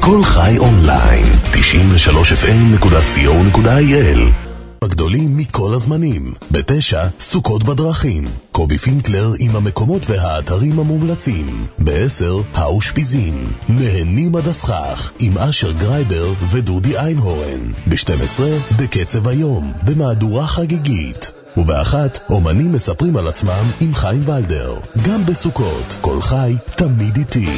כל חי אונליין, 93fm.co.il. הגדולים מכל הזמנים. ב9, סוכות בדרכים. קובי פינקלר עם המקומות והאתרים המומלצים. ב10, האושפיזין. נהנים עד הסכך עם אשר גרייבר ודודי איינהורן. ב12, בקצב היום, במהדורה חגיגית. וב1, אומנים מספרים על עצמם עם חיים ולדר. גם בסוכות, כל חי תמיד איתי.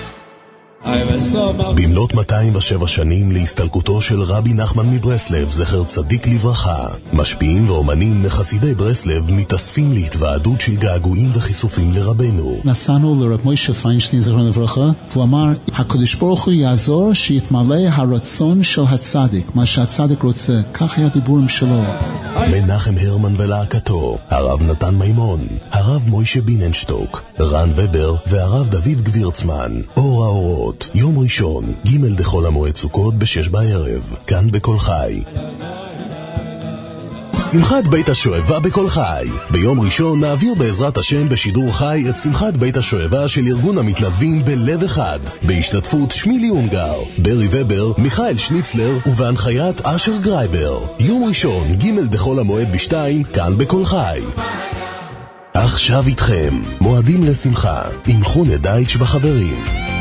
במלאת 207 שנים להסתלקותו של רבי נחמן מברסלב, זכר צדיק לברכה, משפיעים ואומנים מחסידי ברסלב מתאספים להתוועדות של געגועים וחיסופים לרבנו. נסענו לרב מוישה פיינשטיין זכרון לברכה, והוא אמר, הקדוש ברוך הוא יעזור שיתמלא הרצון של הצדיק, מה שהצדיק רוצה, כך היה דיבורים שלו. מנחם הרמן ולהקתו, הרב נתן מימון, הרב מוישה ביננשטוק, רן ובר והרב דוד גבירצמן. אור האורות, יום ראשון, ג' דחול המועד סוכות ב6 בערב, כאן בכל חי. שמחת בית השואבה בכל חי. ביום ראשון נעביר בעזרת השם בשידור חי את שמחת בית השואבה של ארגון המתנדבים בלב אחד, בהשתתפות שמילי אונגר, ברי ובר, מיכאל שניצלר ובהנחיית אשר גרייבר. יום ראשון, ג' דחול המועד ב2, כאן בכל חי. עכשיו איתכם, מועדים לשמחה, עם חונה דייטש וחברים.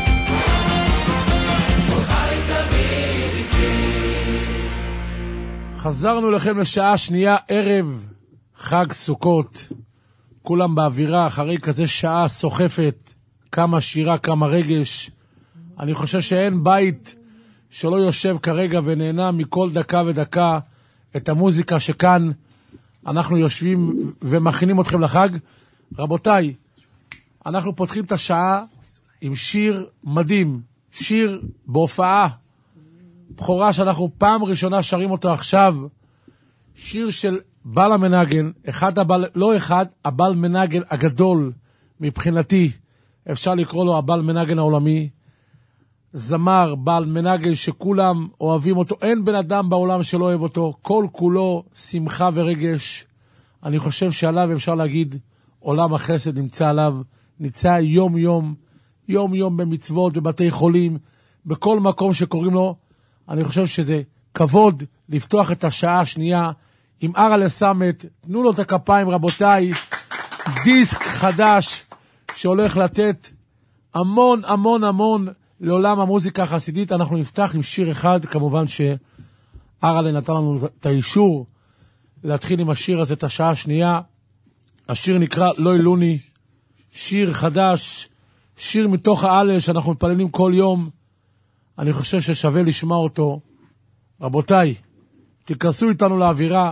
חזרנו לכם לשעה שנייה, ערב חג סוכות, כולם באווירה, אחרי כזה שעה סוחפת, כמה שירה, כמה רגש. אני חושב שאין בית שלא יושב כרגע ונהנה מכל דקה ודקה את המוזיקה שכאן אנחנו יושבים ומכינים אתכם לחג. רבותיי, אנחנו פותחים את השעה עם שיר מדהים, שיר בהופעה בחורה שאנחנו פעם ראשונה שרים אותו עכשיו, שיר של בעל המנגן, הבעל מנגן הגדול מבחינתי, אפשר לקרוא לו הבעל מנגן העולמי, זמר, בעל מנגן שכולם אוהבים אותו, אין בן אדם בעולם שלא אוהב אותו, כל כולו שמחה ורגש. אני חושב שעליו אפשר להגיד, עולם החסד נמצא עליו, נמצא יום יום במצוות, בבתי חולים, בכל מקום שקוראים לו. אני חושב שזה כבוד לפתוח את השעה השנייה עם ארלה סמט. תנו לו את הכפיים רבותיי, דיסק חדש שהולך לתת המון לעולם המוזיקה החסידית. אנחנו נפתח עם שיר אחד, כמובן שארלה נתן לנו את האישור להתחיל עם השיר הזה את השעה השנייה. השיר נקרא לא אילוני, שיר חדש, שיר מתוך העלל שאנחנו מתפללים כל יום. אני חושב ששווה לשמוע אותו. רבותיי, תיכנסו איתנו לאווירה.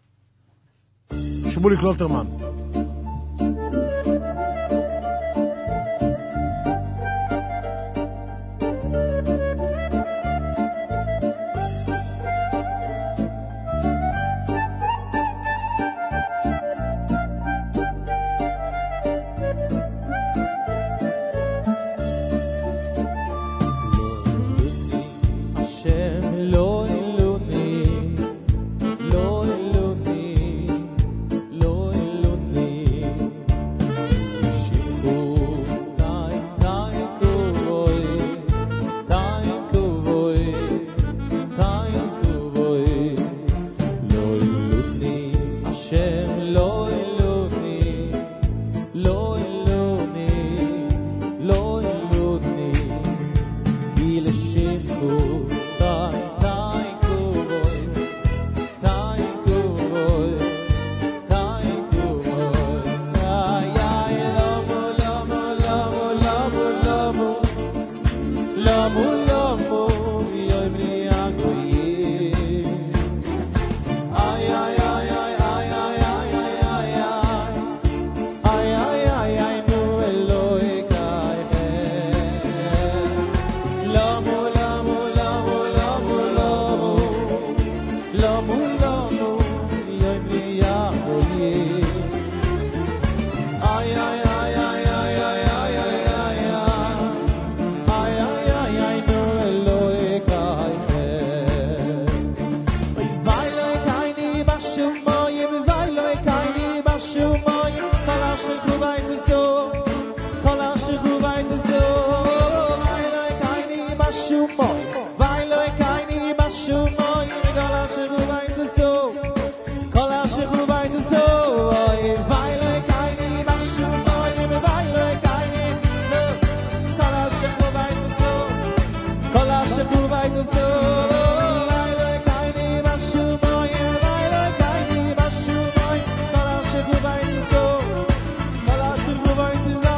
שמולי קלוטרמן. Show בשומוי ואלוהי קייני בשומוי כל אשר ובית עשו כל אשר ובית עשו ואלוהי קייני בשומוי ואלוהי קייני כל אשר ובית עשו כל אשר ובית עשו ואלוהי קייני בשומוי ואלוהי קייני בשומוי כל אשר ובית עשו כל אשר ובית עשו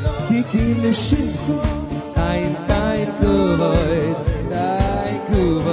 Ein Teil,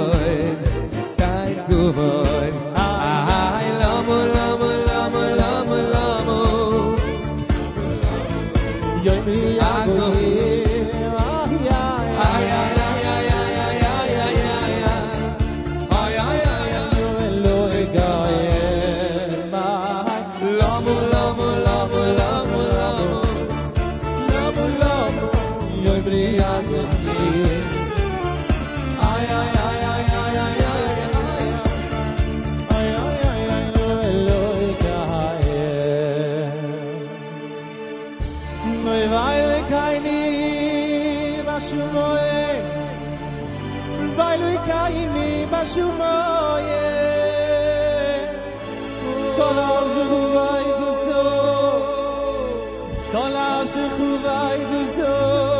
kaini bashumoye kol ashuvay tzo kol ashuvay tzo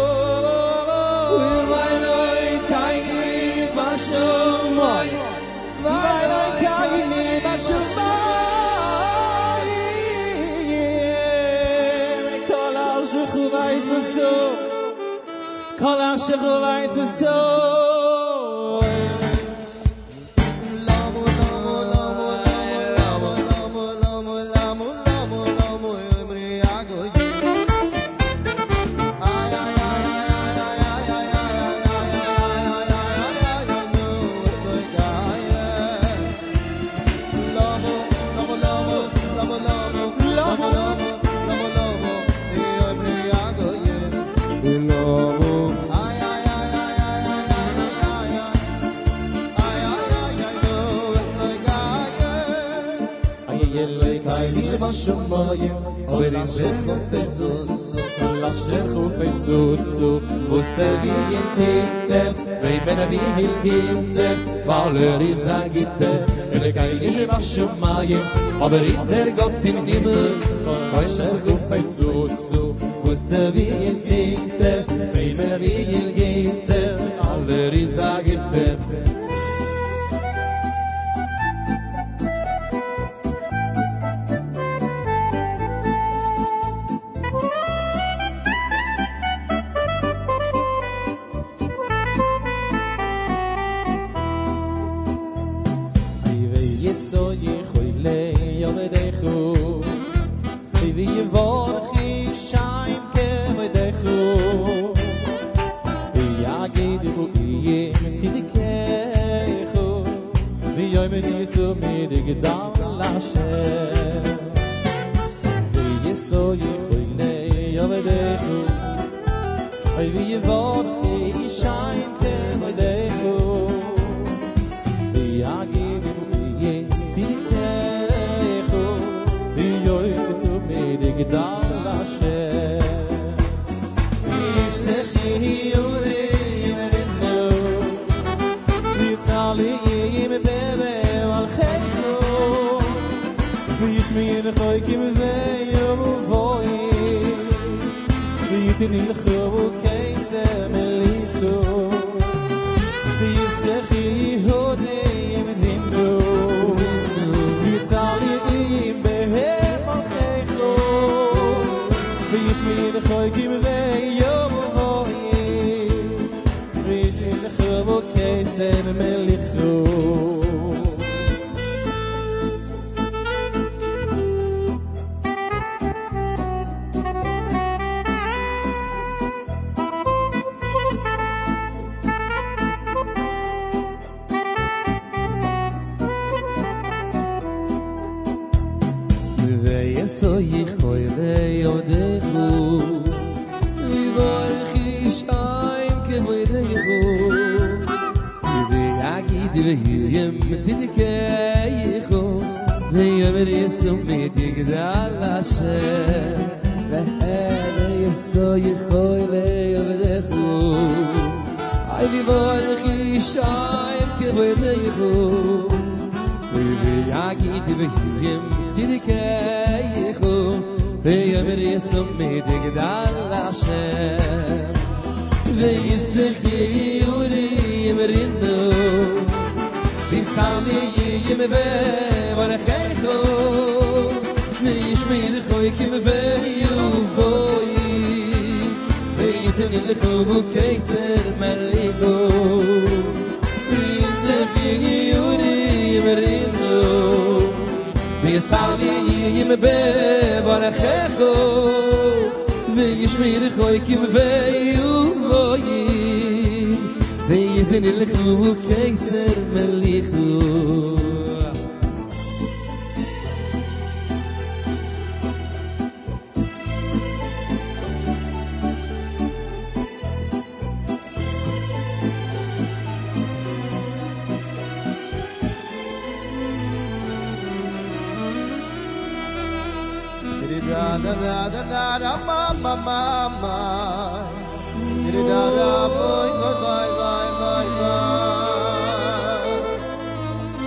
vay loy kaini bashumoye vay loy kaini bashumoye kol ashuvay tzo kol ashuvay tzo Shumayim, aber in Schofetzusu, wo Sergien Tinte, wenn wie Hilginte, weil ist ein Gitte, in der Kainische Shumayim, aber in der Gott im Himmel, weil Schofetzusu, wo Sergien Tinte, wenn wie Hilginte, weil ist ein Gitte.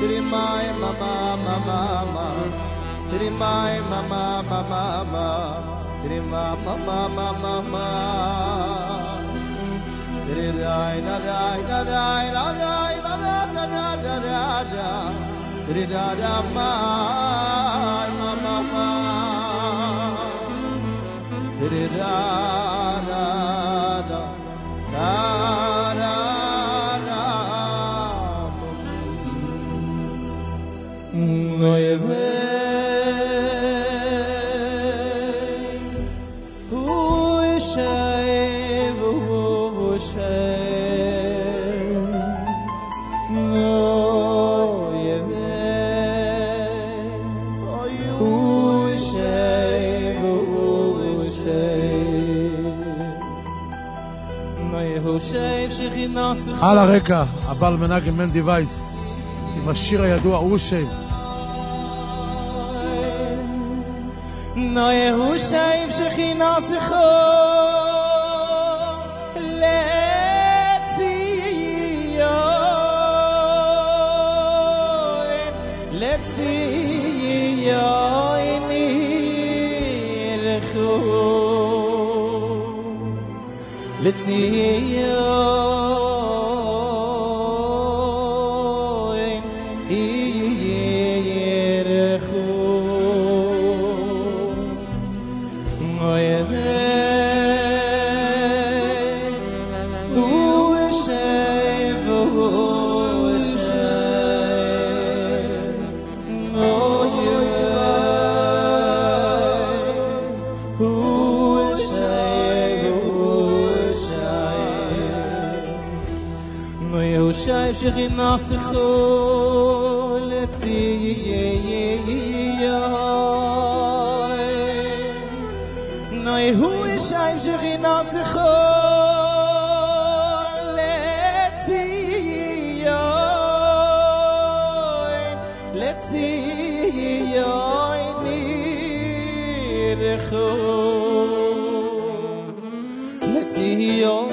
Tirimai mama mama mama Tirimai mama mama mama Tirima mama mama mama Tiridai da dai da dai da dai da da da da da da Tirida da mai mama mama Tirida da da da da da Noyeve על הרקע, הבעל מנגן מנדי וייס עם השיר הידוע אושייב. נוי אושייב שכינה שיחו לציון נלכו לציון שכינה שיחו לציון נוי הוא ישיים שכינה שיחו לציון נלכו לציון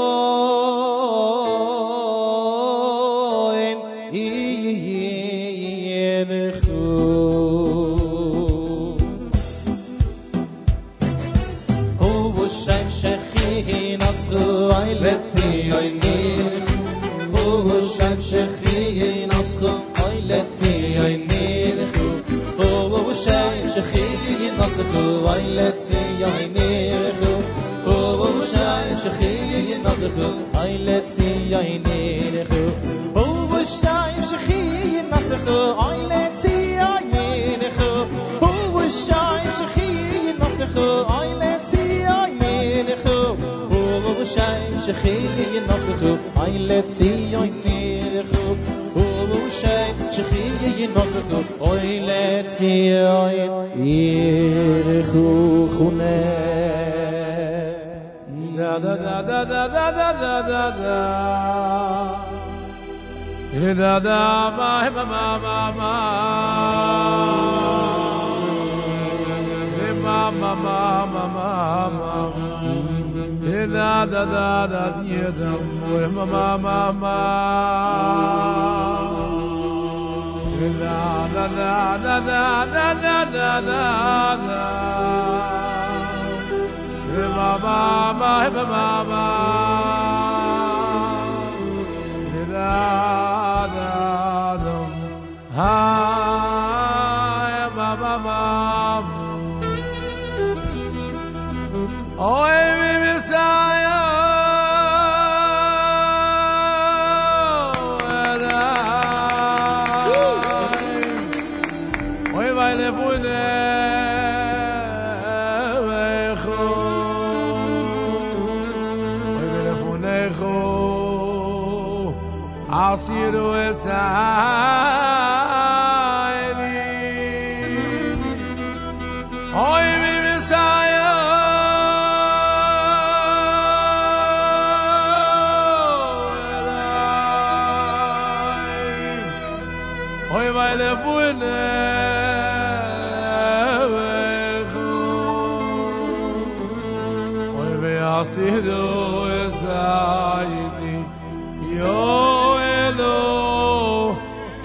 לציון נלכו שם שכי נסחו אוי לציון נלכו שם שכי נסחו אוי לציון נלכו שם שכי נסחו אוי לציון נלכו שם שכי נסחו אוי לציון נלכו שם שכי נסחו אוי לציון נלכו Shine shekhi nasakhu ay letzion nirkhu shine shekhi nasakhu ay letzion nirkhu khune da da da da da da da da da da da ma ma ma ma ma ma ma ma da da da da dia da ma ma ma ma da da da da da da da da da ma ma ma ma ma da da da ha ma ma ma oh Messiah, oi vai lefunecho, oi vai lefunecho, asiru esayli, oi Messiah. Sido esayni yo elo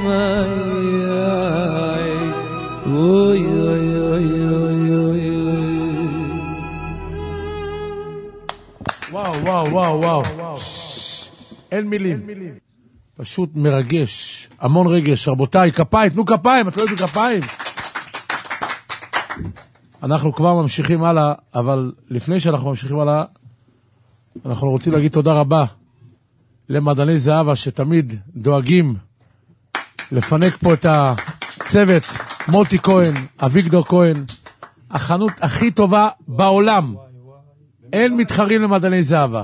אוי אוי אוי אוי אוי. וואו, וואו, וואו, וואו. אין מילים. פשוט מרגש. המון רגש. רבותיי, כפיים, תנו כפיים, את לא יודעת כפיים. אנחנו כבר ממשיכים הלאה, אבל לפני שאנחנו ממשיכים הלאה, אנחנו רוצים להגיד תודה רבה למדעני זהבה שתמיד דואגים לפנק פה את הצוות, מוטי כהן, אביגדור כהן, החנות הכי טובה בעולם. אין מתחרים למדעני זהבה.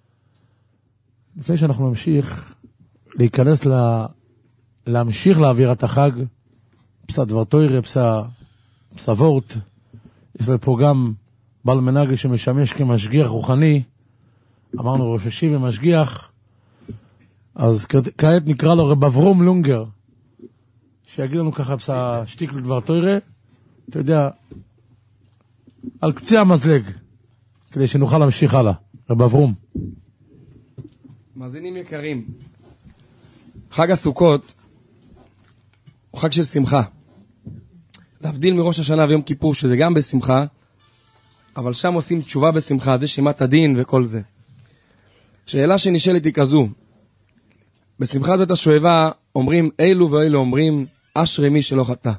לפני שאנחנו נמשיך להיכנס להמשיך לאווירת החג, פסה דבר תוירה, פסה וורט, יש לו פה גם בעל מנהג שמשמש כמשגיח רוחני, אמרנו ראש השיב ומשגיח, אז כעת נקרא לו רב אברום לונגר, שיגיד לנו ככה פסה שתיק לדבר תוירה, אתה יודע, על קצה המזלג, כדי שנוכל להמשיך הלאה. רב אברום. מאזינים יקרים, חג הסוכות הוא חג של שמחה. להבדיל מראש השנה ויום כיפור, שזה גם בשמחה, אבל שם עושים תשובה בשמחה, זה שימת הדין וכל זה. שאלה שנשאלת היא כזו, בשמחת בית השואבה אומרים אילו ואילו אומרים אשרי מי שלא חטא.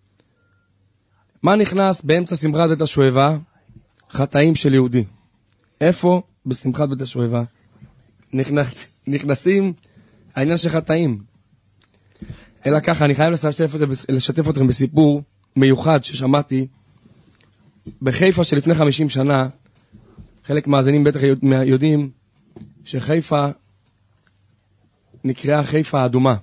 מה נכנס באמצע שמחת בית השואבה? חטאים של יהודי. איפה בשמחת בית השואבה נכנסים העניין של חטאים? אלא ככה, אני חייב לשתף אתכם בסיפור מיוחד ששמעתי בחיפה שלפני 50 שנה. חלק מהאזינים בטח יודעים שחיפה נקראה חיפה האדומה.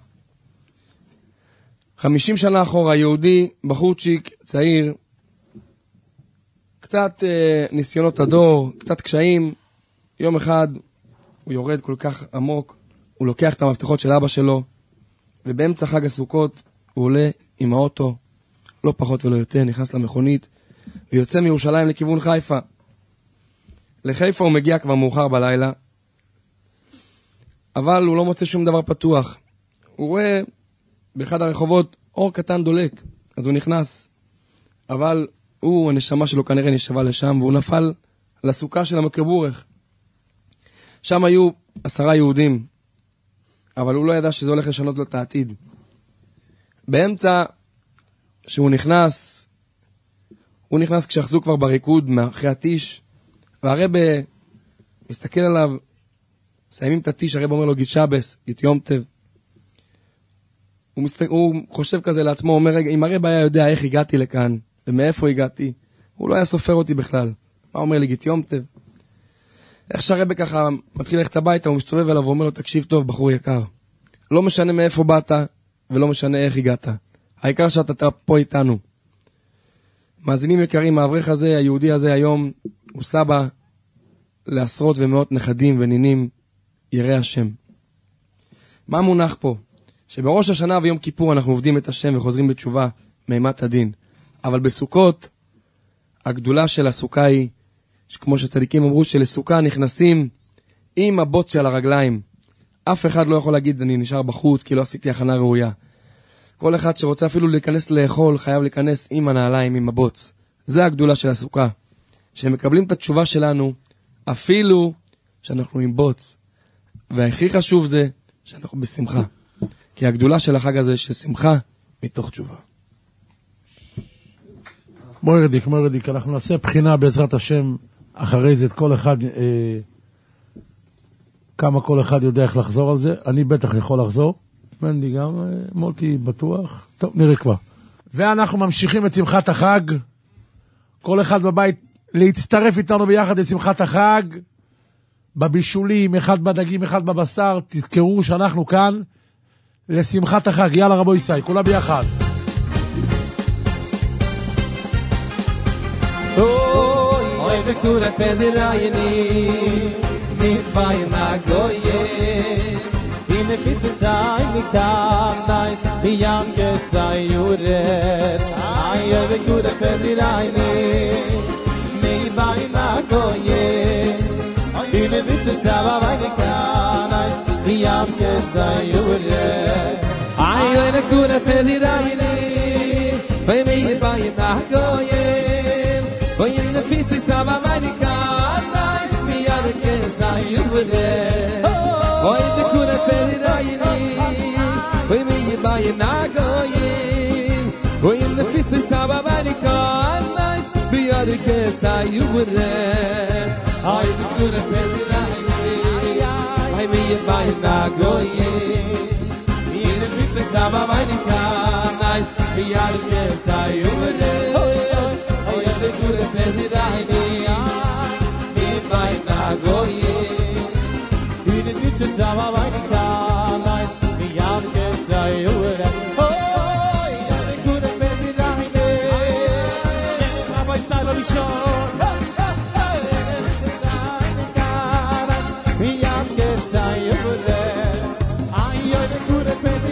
50 שנה אחורה, יהודי, בחורצ'יק, צעיר, קצת ניסיונות הדור, קצת קשיים. יום אחד הוא יורד כל כך עמוק, הוא לוקח את המפתחות של אבא שלו, ובאמצע חג הסוכות הוא עולה עם האוטו, לא פחות ולא יותר, נכנס למכונית, ויוצא מירושלים לכיוון חיפה. לחיפה הוא מגיע כבר מאוחר בלילה, אבל הוא לא מוצא שום דבר פתוח. הוא רואה באחד הרחובות אור קטן דולק, אז הוא נכנס. אבל הנשמה שלו כנראה נשבה לשם, והוא נפל לסוכה של המקבורך. שם היו 10 יהודים, אבל הוא לא ידע שזה הולך לשנות לו את העתיד. באמצע שהוא נכנס, הוא נכנס כשאחזו כבר בריקוד מאחרי הטיש, והרב מסתכל עליו, מסיימים את הטיש, הרב אומר לו גיד שבס, גיד יום טב. הוא חושב כזה לעצמו, אומר רגע, אם הרב היה יודע איך הגעתי לכאן, ומאיפה הגעתי, הוא לא היה סופר אותי בכלל. מה אומר לי גיד יום טב? איך שהרב ככה מתחיל ללכת הביתה, הוא מסתובב אליו ואומר לו, תקשיב טוב, בחור יקר. לא משנה מאיפה באת, ולא משנה איך הגעת. העיקר שאתה פה איתנו. מאזינים יקרים, האברך הזה, היהודי הזה היום, הוא סבא לעשרות ומאות נכדים ונינים, ירא השם. מה מונח פה? שבראש השנה ויום כיפור אנחנו עובדים את השם וחוזרים בתשובה מאימת הדין. אבל בסוכות, הגדולה של הסוכה היא, כמו שצדיקים אמרו, שלסוכה נכנסים עם הבוץ של הרגליים. אף אחד לא יכול להגיד, אני נשאר בחוץ כי לא עשיתי הכנה ראויה. כל אחד שרוצה אפילו להיכנס לאכול, חייב להיכנס עם הנעליים, עם הבוץ. זה הגדולה של הסוכה. שמקבלים את התשובה שלנו, אפילו שאנחנו עם בוץ. והכי חשוב זה שאנחנו בשמחה. כי הגדולה של החג הזה של שמחה מתוך תשובה. מוירדיק, אנחנו נעשה בחינה בעזרת השם, אחרי זה את כל אחד, כמה כל אחד יודע איך לחזור על זה. אני בטח יכול לחזור. מנדי גם, מוטי בטוח. טוב, נראה כבר. ואנחנו ממשיכים את שמחת החג. כל אחד בבית להצטרף איתנו ביחד לשמחת החג. בבישולים, אחד בדגים, אחד בבשר. תזכרו שאנחנו כאן לשמחת החג. יאללה רבו ישראל, כולה ביחד. אוי וכולה פזירייני נפיינה גויה מפיצסי מקרנייס בים כסי יורץ אוי וכולה פזירייני נפיינה גויה מפיצסי מקרנייס בים כסי יורץ אוי the good of Pelirani, by me by the Goyim, by in the pieces of Amanica, nice me out of case I you would it. By the good of Pelirani, by me by the Goyim, by in the pieces of Amanica, nice me out of case I you would it. I the good of Pelirani, by me by the Goyim. Saba Vanika, night, the Yarkes, I over there. Oh, yeah, the good president, if I go in. The future Saba Vanika, night, the Yarkes, I over there. Oh, yeah, the good president, Rabbi Salon Shore. The Yarkes, I over there. I am the good president.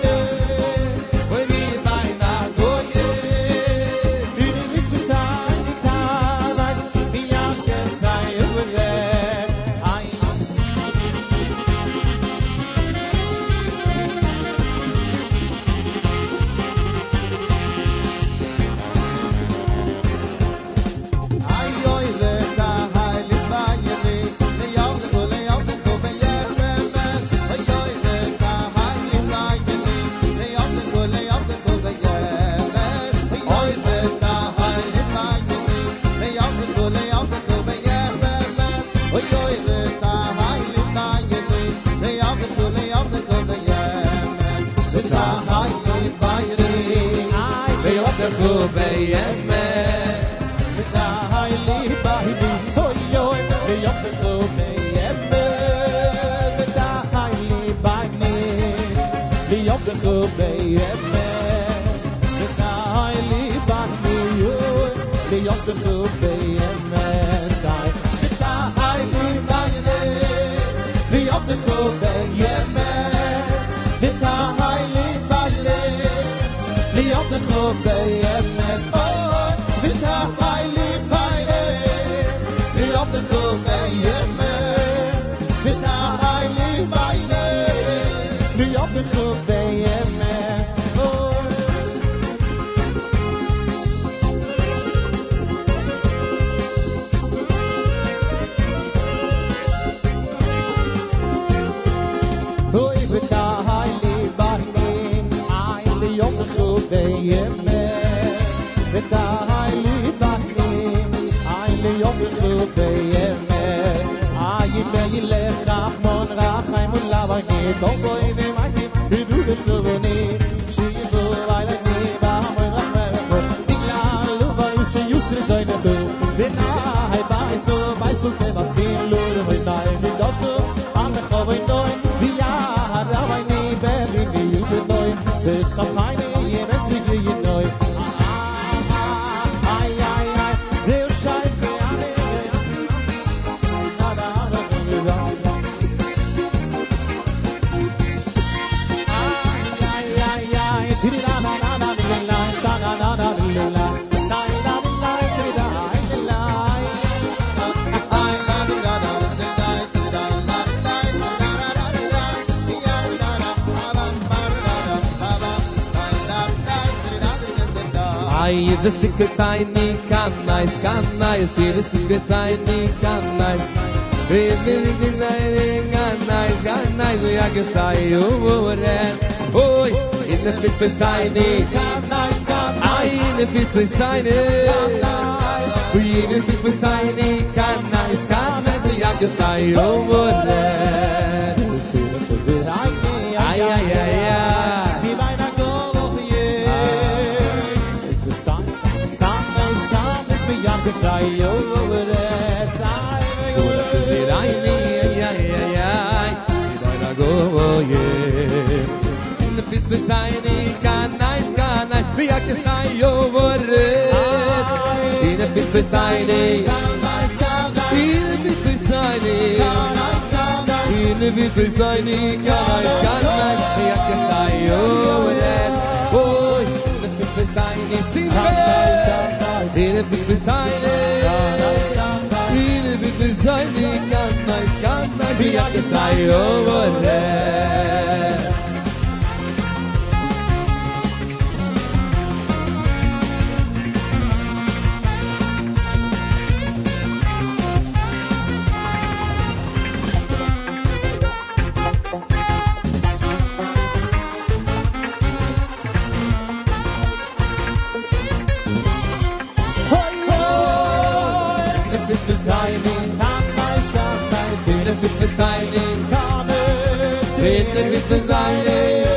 The sick signi can nice, see the sick signi can nice. Really nice, we are going to over there. Oh, in the fit for signi, I in the fit for signi. We in the fit for signi, can nice, we are going to over there. Ay, ay, ay, ay. Say over there, say over there. Ay, ay, ay, ay. Go, yeah. In the pits of signing, can nice, we are to say over there. In the pits of signing, in the pits of signing, in the pits of signing, can nice, we are to say over there. Oh, in the pits of signing, sing in a bit of signing, in a bit of signing, can nice, we are to say over there. zu sein, kann nice, Benefit zu sein, kann es, Benefit zu sein,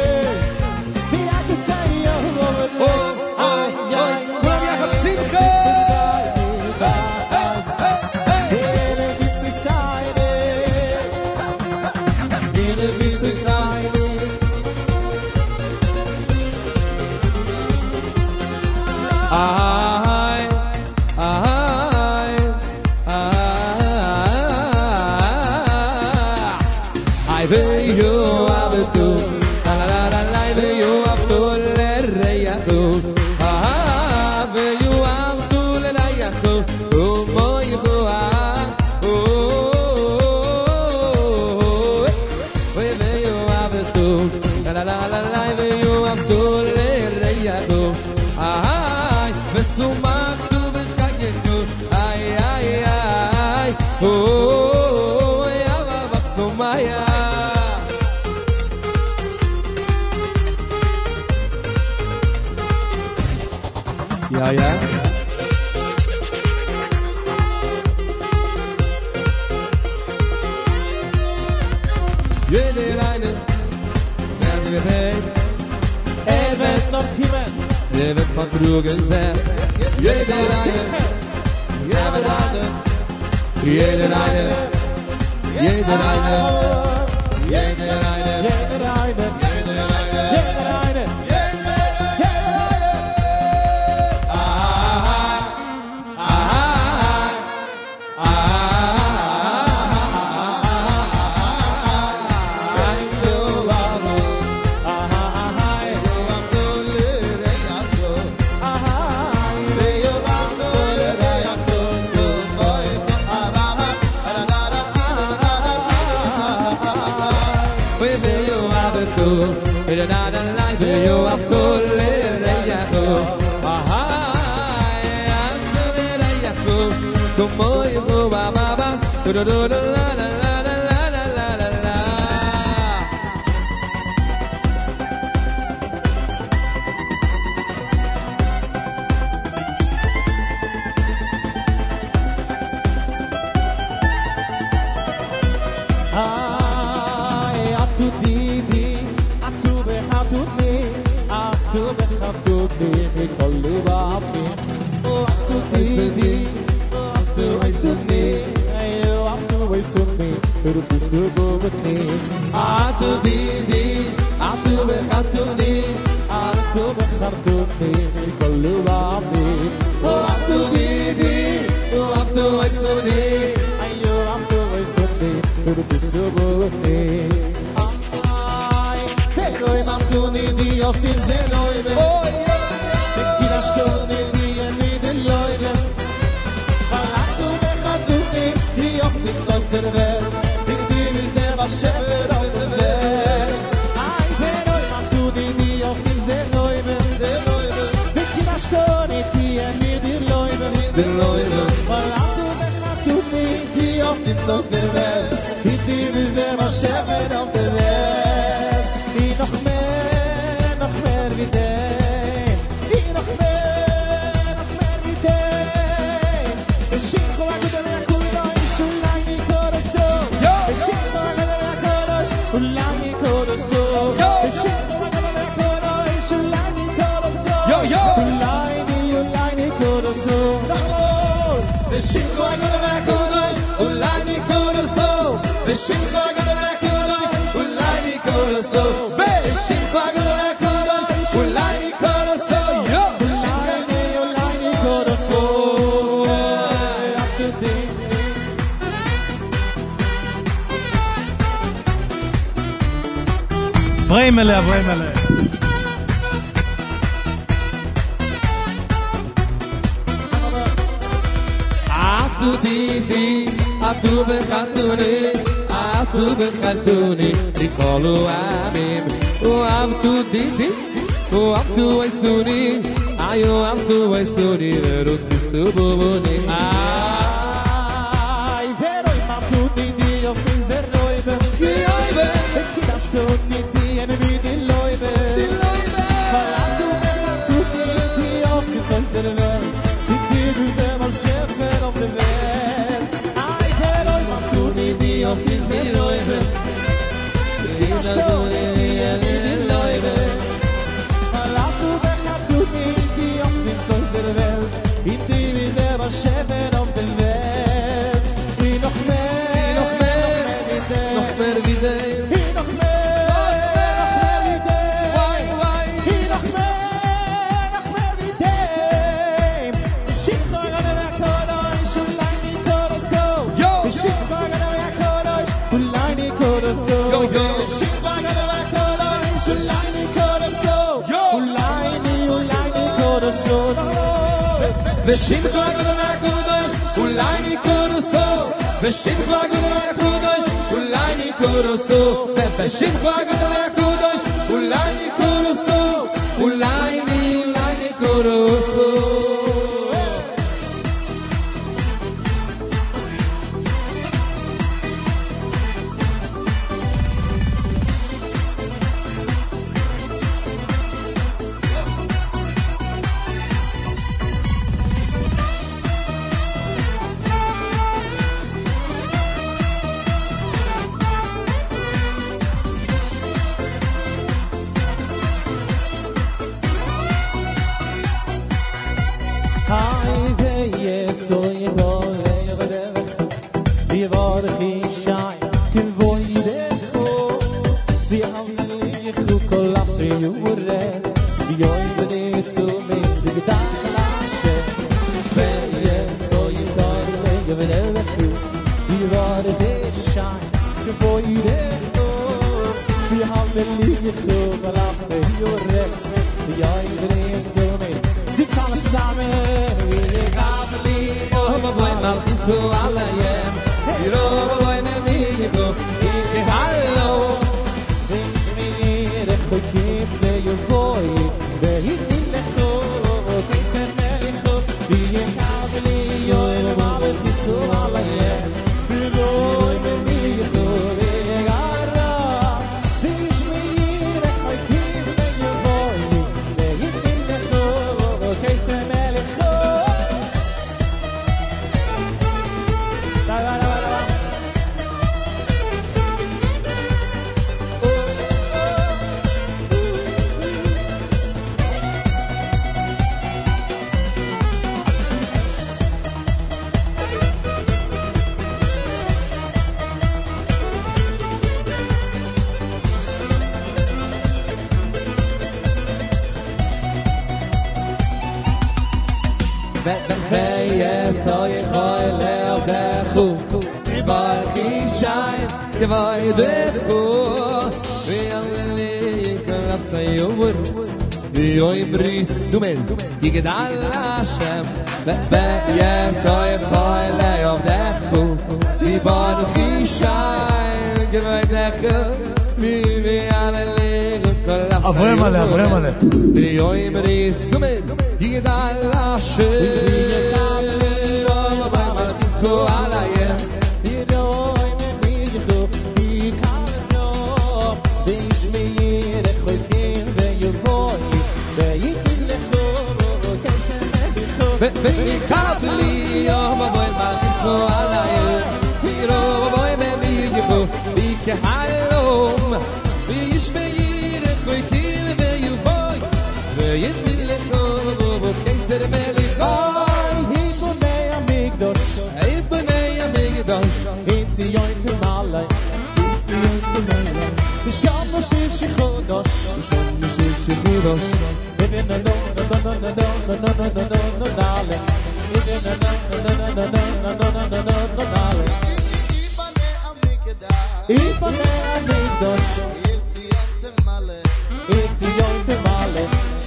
בריימלה. עטו דידי, עטו בחתוני, עטו בחתוני, תקולו עמים, ועבדו דידי, ועבדו עיסוני, היו עבדו עיסוני, ורוצסו בובוני. ורוי עבדו דידי, יוספיס דרויבה, וקידשתו ניתי, אנמי דילויבה, ועבדו בחתוני, יוספיס דרויבה, דידי, וזה מה שפר auf der Welt. ושמחה גדולה קודש אולי ניקורסו ושמחה גדולה קודש אולי ניקורסו ושמחה גדולה קודש אולי ניקורסו אולי ניקורסו יגדל השם ויסוי חולי עובדך ויברכי שי גבדך עברם עליה ויוי בריסומן יגדל השם ומרתיסקו עליהם ויקף לי יום הבוי מרתיסקו עליהם וירוב הבוי מביגחו ויקהלום וישמעיר את חויקים ויובוי ויתמילכו ובקייסר מליכו היבוני המקדוש היבוני המקדוש יציון תמלא יציון תמלא ושם נשיר שחודש ושם נשיר שחודש Ipane amigdos Itzion temale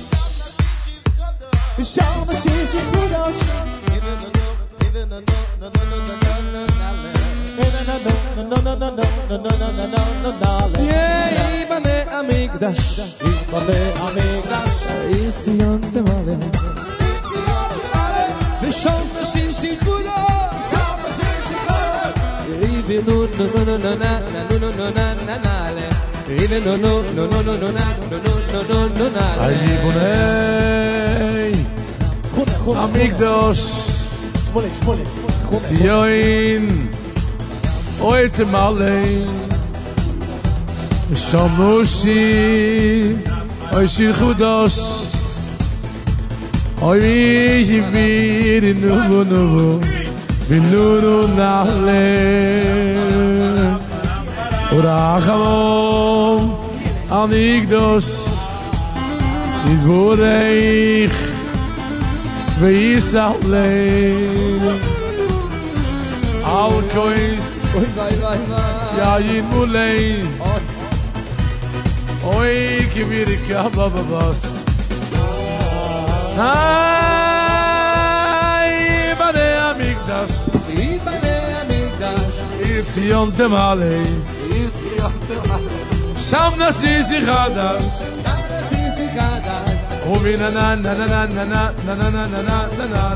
Shal Mashiach Chudosh Ipane amigdash Ipane amigdash Itzion temale Shal Mashiach Chudosh Shal Mashiach Chudosh Even no המקדוש ציון אוי תמלא שמושי אוי שיר חודש אוי יביר נובו ולונו נעלה ורחמום המקדוש יתבורך ויסעלה על כויס יין מולי אוי כבירקה בבבס ציון תמלא שם נשישי חדש ובינה נה נה נה נה נה נה נה נה נה נה נה נה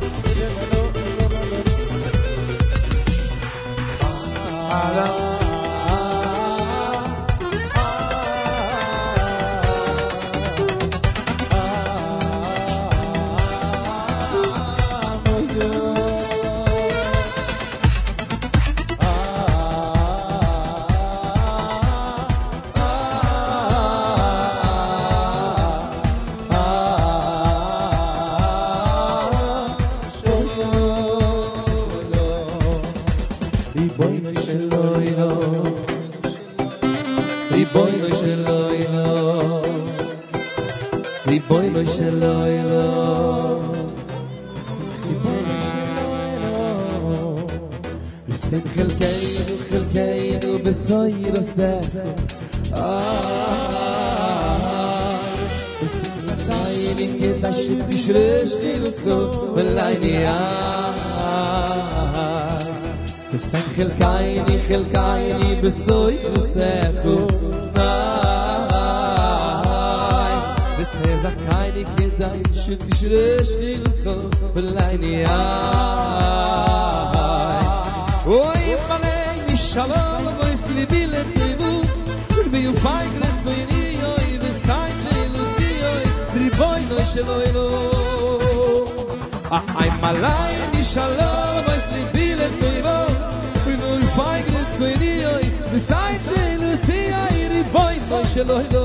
חלקייני בסוי לסחו ותזקייני כדאי שתשרש לי לסחו ולייני אוי מלאי משלום ובויס ליבי לטריבו וביופייק לצויני אוי וסי שלוסי אוי דריבוי נוי שלו אלו אי מלאי משלום ובויס ליבי לטריבו Feig mit Zunioi, the side she Lucia, the boy no shelo hello.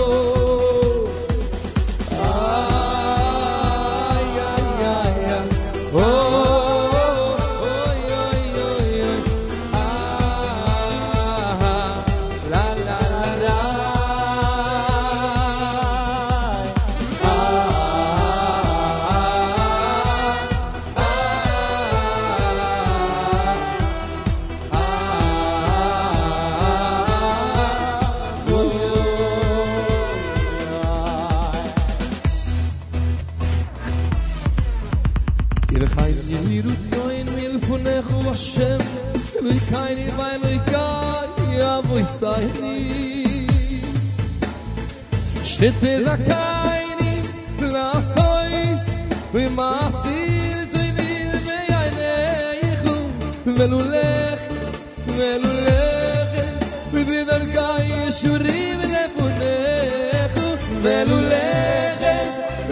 Ay ay ay ay. Oh oy oy oy oy. Ah la la la la. שתזכייני לעשויס ומעשיר תויני בעינייך ולולכת ובדרכי ישורים לפונך ולולכת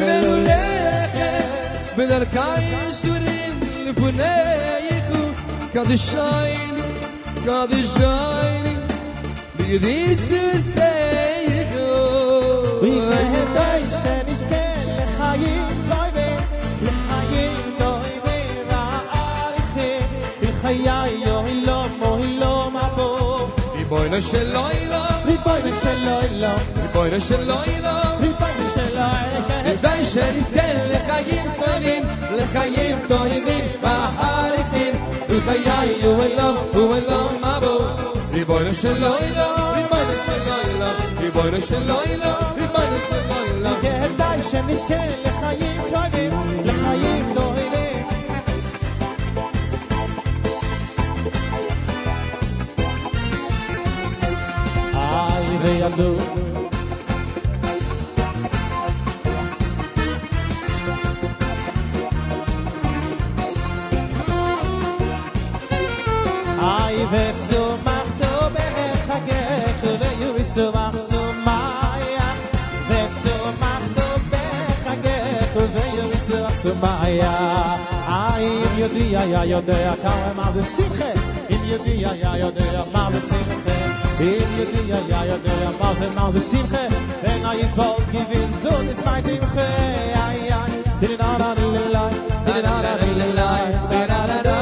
בדרכי ישורים לפונך קדשייני בידי שסייך וכדי שנזכה לחיים טובים ועריכים בחיי הילום או הילום הבא ריבונו של עולם ריבונו של עולם ריבונו של עולם ריבונו של עולם כדי שנזכה לחיים טובים ועריכים בחיי הילום הבא ריבונו של עולם ריבונו של עולם כדאי שנזכה לחיים טובים איי וידו איי וסומחתו בחגך ויוסמח סומייך וסומחתו בחגך ויוסמח סומייך אם יודי היה יודע כמה מה זה שמחה אם יודי היה יודע מה זה שמחה אם יודי היה יודע מה זה שמחה then I fall giving goodness my timcha ay ay did it all on the line did it all on the line da da da da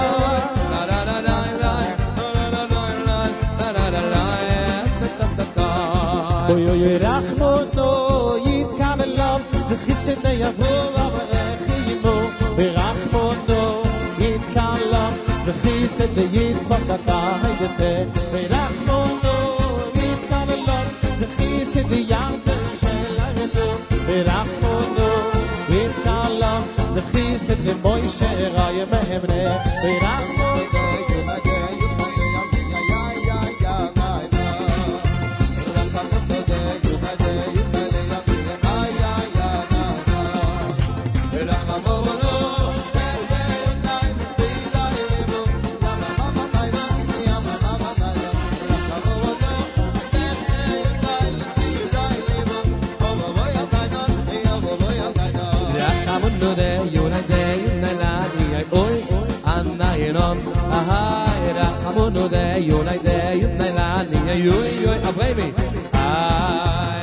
oy oy rachmono yitkamelom ze chised yavo avrekhimo berachmono yitkamelom ze chised yitzchak atayte berachmono yitkamelom ze chised yanker shelardo berachmono yitkamelom ze chised moyshe raye mehemne berachmono on ahai rachamonu de yunai lani yoy avremi ai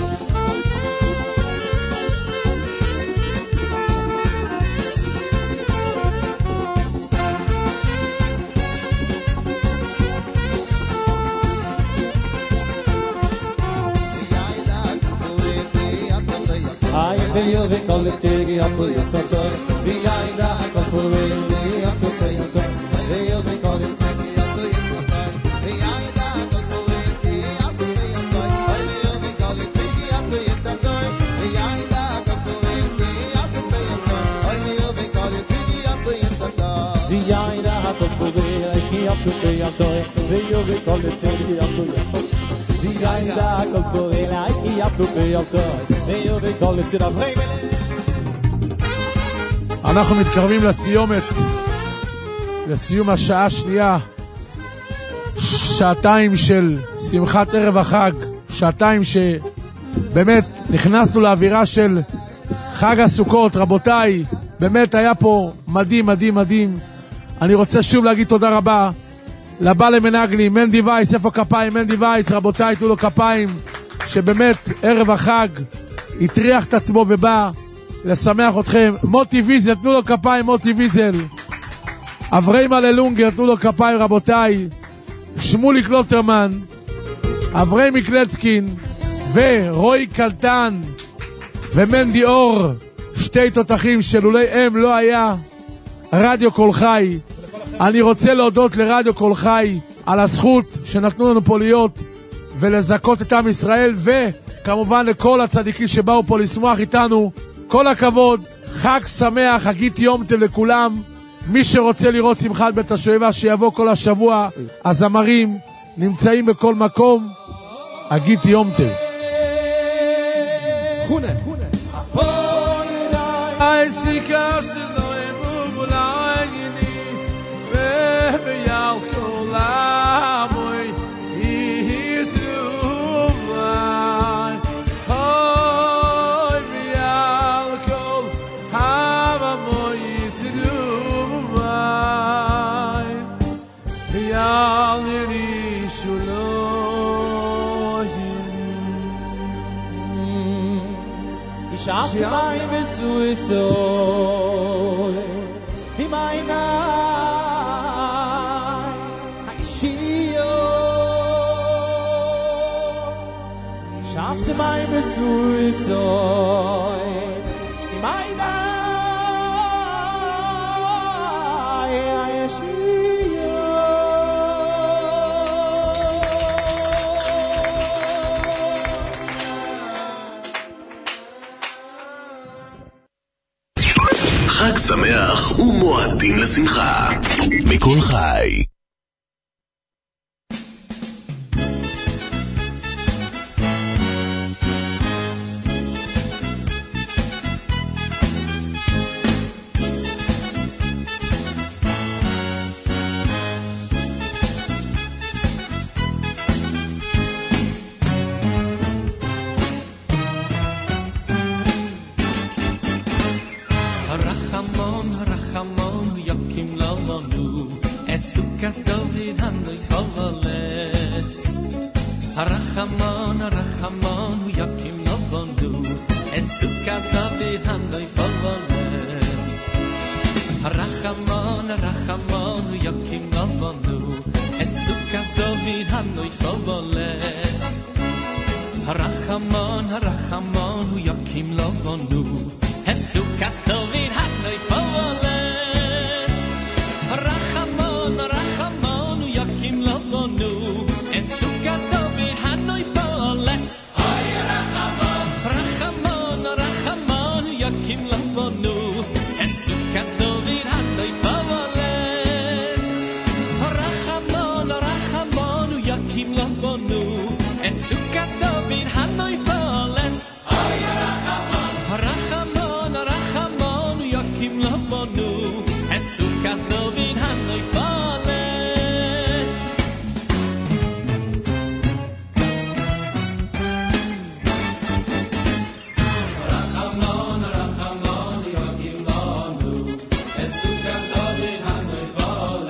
I feel the quality of the toy behind the couple of the toy feel the quality of the toy behind the couple of the toy feel the quality of the toy behind the couple of the toy feel the quality of the toy behind the couple of the toy feel the quality of the toy אנחנו מתקרבים לסיומת, לסיום השעה השנייה, שעתיים של שמחת ערב החג, שעתיים שבאמת נכנסנו לאווירה של חג הסוכות. רבותיי, באמת היה פה מדהים מדהים מדהים. אני רוצה שוב להגיד תודה רבה לבעל המנגלי, מנדי וייס. איפה כפיים מנדי וייס? רבותיי, תנו לו כפיים, שבאמת ערב החג הטריח את עצמו ובא לשמח אתכם. מוטי ויזל, תנו לו כפיים מוטי ויזל. אברהם אללונגר, תנו לו כפיים רבותיי. שמולי קלוטרמן, אברהם מקלצקין ורוי קלטן ומנדי אור, שתי תותחים שלולי הם לא היה רדיו קול חי. אני רוצה להודות לרדיו קול חי על הזכות שנתנו לנו פה להיות ולזכות את עם ישראל, וכמובן לכל הצדיקים שבאו פה לשמוח איתנו. כל הכבוד, חג שמח, חגית יום טוב לכולם. מי שרוצה לראות שמחת בית השואבה שיבוא כל השבוע, הזמרים נמצאים בכל מקום. חגית יום טוב. Shaft my besuisoy di meine Haishio Shaft my besuisoy di meine חג שמח ומועדים לשמחה מכל חי. Sukas David Hanoi Fall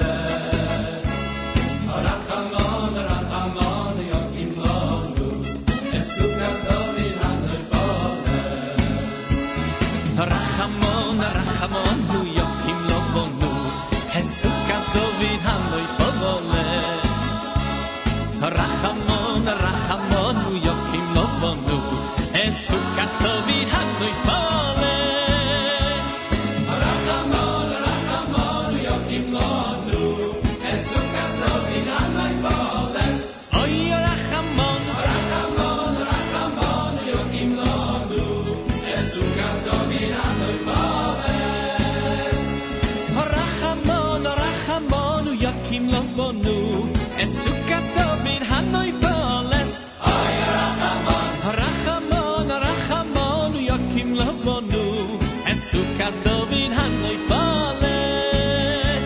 Rachamon, Rachamon, nu yokim lo bonu, Hesukas David hanoi fovoles. Rachamon, Rachamon, nu yokim lo bonu, Hesukas David hanoi fovoles. Rachamon, Rachamon, nu yokim lo bonu, Hesukas David hanoi fovoles. Oy Rachamon, Rachamon, Rachamon, nu yokim lo bonu, Hesukas David hanoi fovoles. Rachamon, Rachamon, nu yokim lo bonu, Hesukas David hanoi fovoles. Oy Rachamon, Rachamon, Rachamon, nu yokim lo bonu, Hesukas David hanoi fovoles.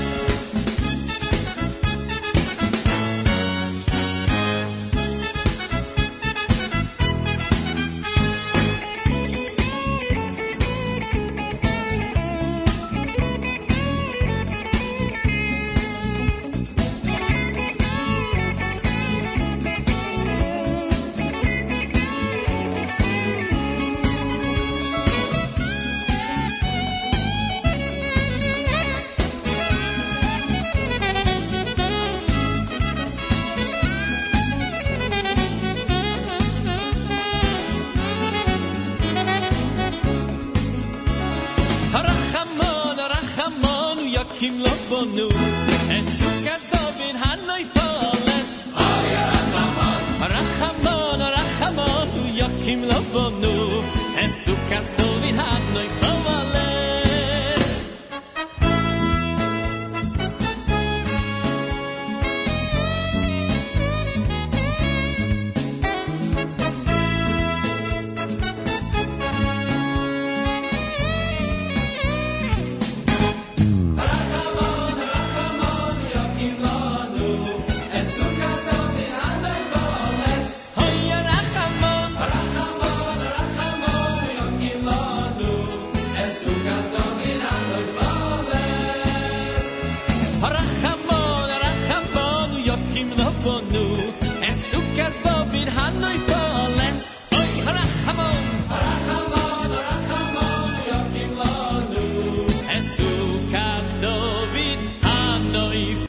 Rachamon, Rachamon, nu yokim lo bonu, Hesukas David hanoi fovoles. Oy Rachamon, Rachamon, Rachamon, nu yokim lo bonu, Hesukas David hanoi fovoles.